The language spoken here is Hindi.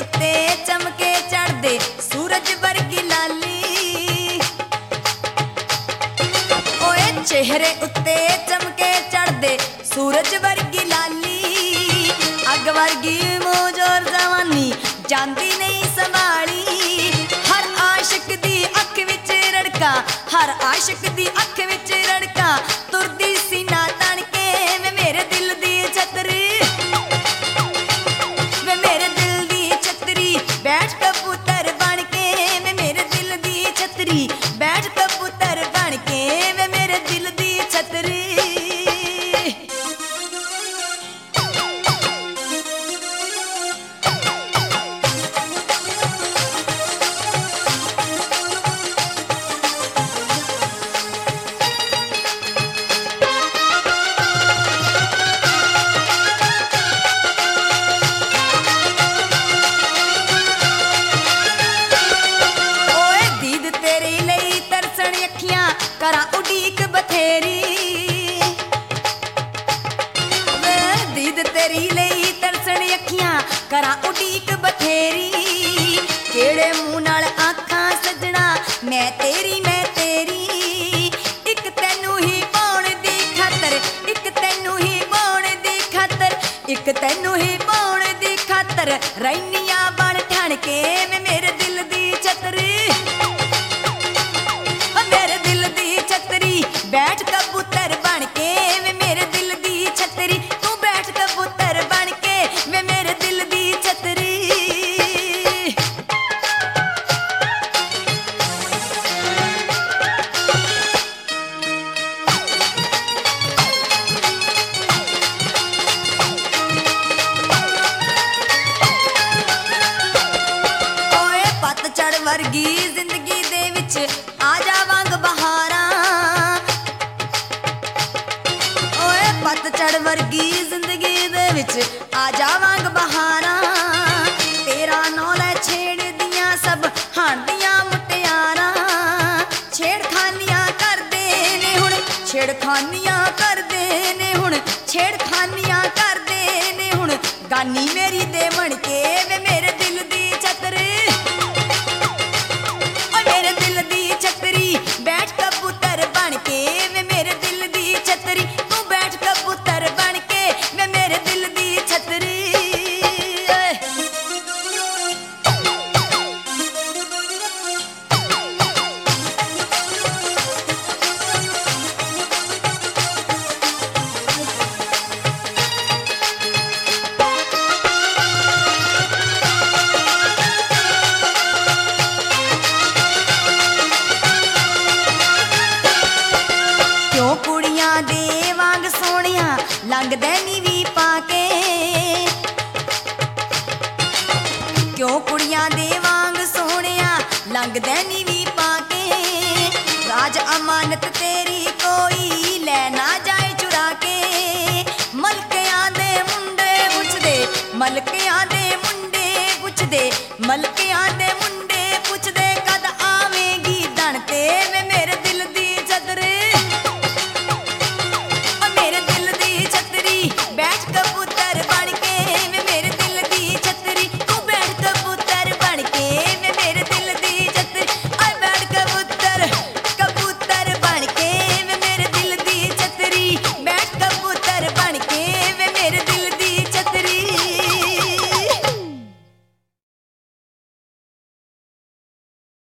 उत्ते चमके चढ़दे सूरज वर्गी लाली। ओए चेहरे उत्ते चमके चढ़दे सूरज वर्गी लाली। अग वर्गी मोजोर जवानी जांदी नहीं संभाली। हर आशिक दी अख विच रड़का, हर आशिक दी अख विच रड़का, तुरदी सीना तन के वे मेरे दिल दी छतरी। वे मेरे दिल दी छतरी बैठ कबूतर बन के, वे मेरे दिल दी छतरी बैठ कबूतर बन के, वे मेरे दिल दी छतरी। करा उड़ीक बथेरी, वे दीद तेरी लई तरसण अखियां करा उड़ीक बथेरी। केड़े मुंह नाल आखां सजना मैं तेरी एक तैनू ही पाउण दी खातर, एक तैनू ही पाउण दी खातर, एक तैनू ही पाउण दी खातर रैनियां बन ठण के मैं मेरे दिल दी छतरी। बैठ कबूतर बन के वे मेरे दिल दी छतरी, तू बैठ कबूतर बन के वे मेरे दिल दी छतरी। ओए पतझड़ वर्गी जिंदगी दे विच आ जावांग बहारां। पतझड़ वर्गी जिंदगी दे विच आ जावांग बहारां। तेरा नौले छेड़ दियां सब हांडियां मुटियारां। छेड़खानियां करदे ने हुण, छेड़खानियां करदे ने हुण, छेड़खानियां करदे ने हुण, गानी मेरी दे बन के वे मेरे दिल दी छतरी। ओ मेरे दिल दी छतरी बैठ कबूतर बन के वे मेरे दिल दी छतरी, कबूतर बन के वे मेरे दिल दी छतरी। क्यों कुड़ियां दे वांग सोहणिया लंघदे नीवी पाके, क्यों कुड़ियां दे वांग सोहणिया लंघदे नीवी पाके। राज अमानत तेरी कोई ले ना जाए चुरा के। मलकियां दे मुंडे पुछदे, मलकियां दे मुंडे पुछदे, मलकियां दे मुंडे